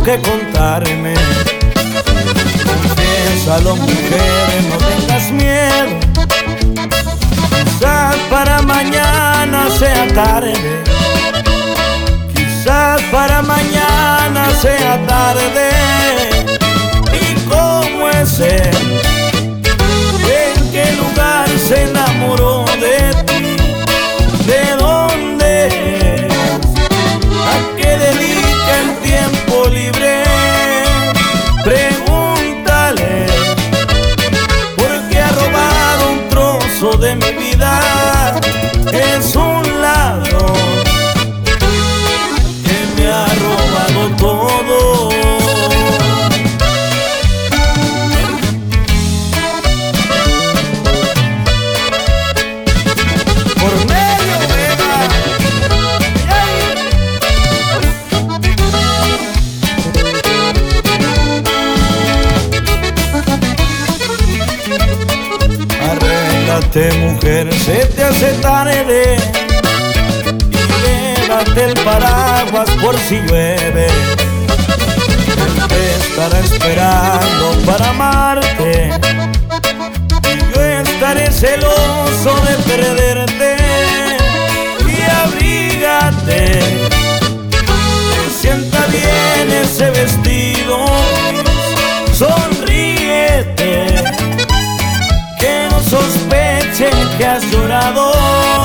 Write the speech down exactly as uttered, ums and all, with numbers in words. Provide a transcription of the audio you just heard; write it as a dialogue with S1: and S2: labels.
S1: que contarme. Confiésalo, mujer, no tengas miedo. Quizás para mañana sea tarde. Quizás para mañana sea tarde. ¿Y cómo es él? ¿En qué lugar se enamoró de ti? ¿De dónde es? ¿A qué dedica el tiempo libre? Pregúntale, porque ha robado un trozo de mi vida. Es un ladrón que me ha robado todo. Mujer, se te hace tarde y llévate el paraguas por si llueve. Él te estará esperando para amarte y yo estaré celoso de perderte. Y abrígate, que sienta bien ese vestido, sonríete, que no sospeche que has llorado.